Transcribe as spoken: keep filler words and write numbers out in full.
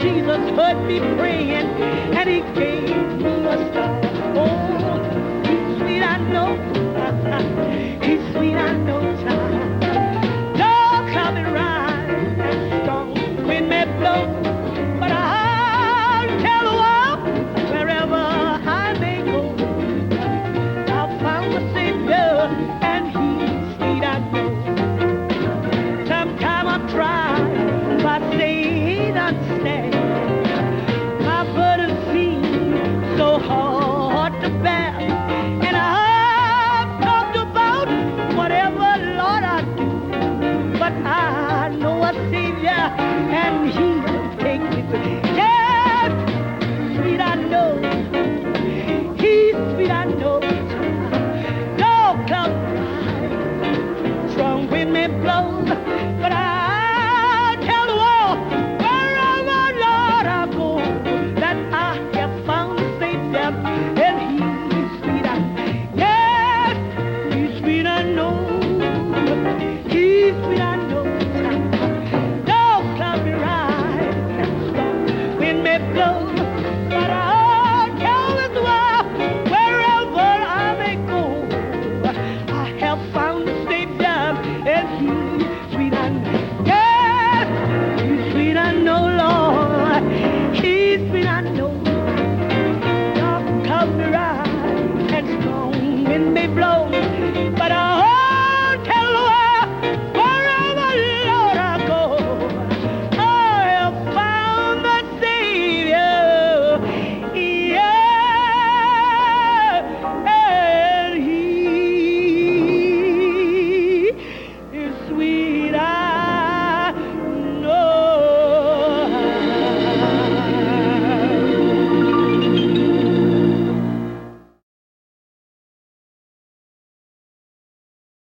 Jesus heard me praying, and he gave me a star. Oh, he's sweet, I know. He's sweet, I know, child. No cloudy rise and strong wind may blow, but I'll tell the world wherever I may go. I'll find the Savior, and he's sweet, I know. Sometime I try, but they don't stand. My burden seems so hard to bear, and I've talked about whatever, Lord, I do, but I know a Savior, and he'll take me through. Yes, sweet, I know. He's sweet, I know. No cloud rise, strong wind may blow, but I tell the world wherever, Lord, I go, that I have found a Savior, and he's sweet, I know. Yes, he's sweet, I know. He's sweet, I know. No cloud may rise and strong wind may blow,